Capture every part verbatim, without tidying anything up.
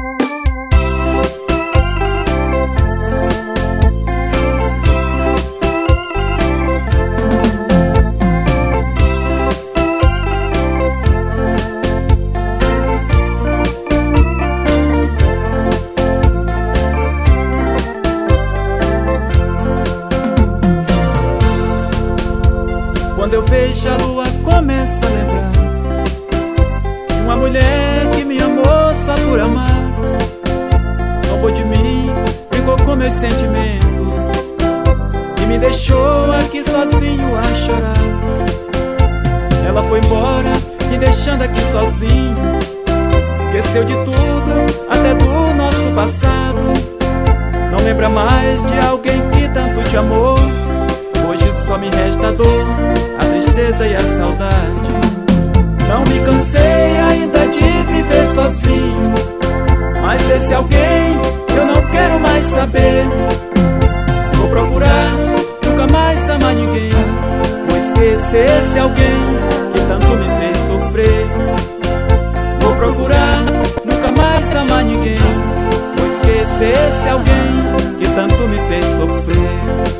Quando eu vejo a lua, começo a lembrar de uma mulher que me amou só por amar. Zombou de mim, brincou com meus sentimentos e me deixou aqui sozinho a chorar. Ela foi embora, me deixando aqui sozinho. Esqueceu de tudo, até do nosso passado. Não lembra mais de alguém que tanto te amou. Hoje só me resta a dor, a tristeza e a saudade. Não me cansei ainda de viver sozinho, mas desse alguém eu não quero mais saber. Vou procurar nunca mais amar ninguém, vou esquecer esse alguém que tanto me fez sofrer. Vou procurar nunca mais amar ninguém, vou esquecer esse alguém que tanto me fez sofrer.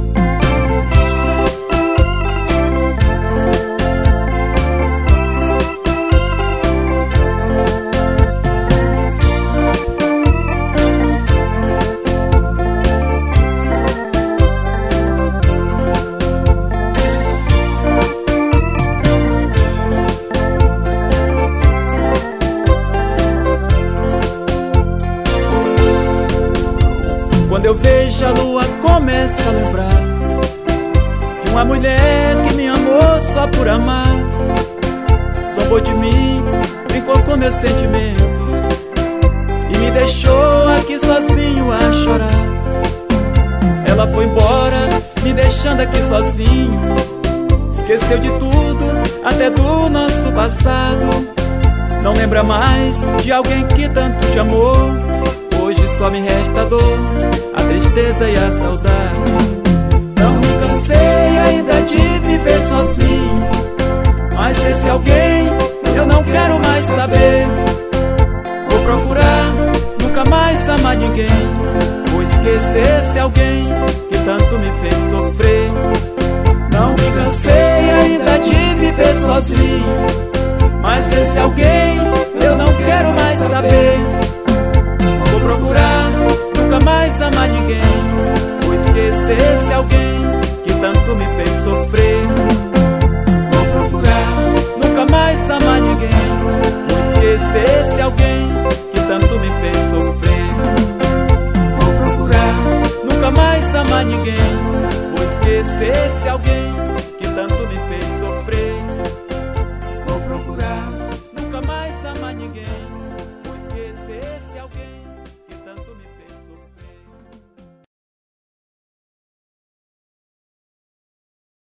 Quando eu vejo a lua, começo a lembrar de uma mulher que me amou só por amar. Zombou de mim, brincou com meus sentimentos e me deixou aqui sozinho a chorar. Ela foi embora, me deixando aqui sozinho. Esqueceu de tudo, até do nosso passado. Não lembra mais de alguém que tanto te amou. Hoje só me resta a dor, a tristeza e a saudade. Não me cansei ainda de viver sozinho, mas desse alguém eu não quero mais saber. Vou procurar nunca mais amar ninguém, vou esquecer esse alguém que tanto me fez sofrer. Não me cansei ainda de viver sozinho, mas desse alguém eu não quero mais saber. Vou procurar nunca mais amar ninguém, vou esquecer esse alguém que tanto me fez sofrer. Vou procurar nunca mais amar ninguém, vou esquecer esse alguém que tanto me fez sofrer. Vou procurar nunca mais amar ninguém, vou esquecer esse alguém que tanto me fez sofrer.